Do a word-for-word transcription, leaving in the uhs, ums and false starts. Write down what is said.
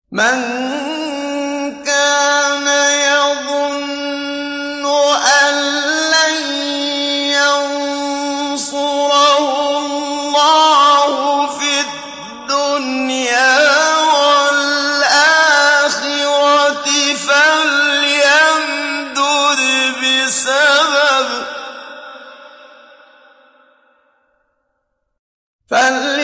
من كان يظن أن لن ينصره الله في الدنيا والآخرة فليمدد بسبب فل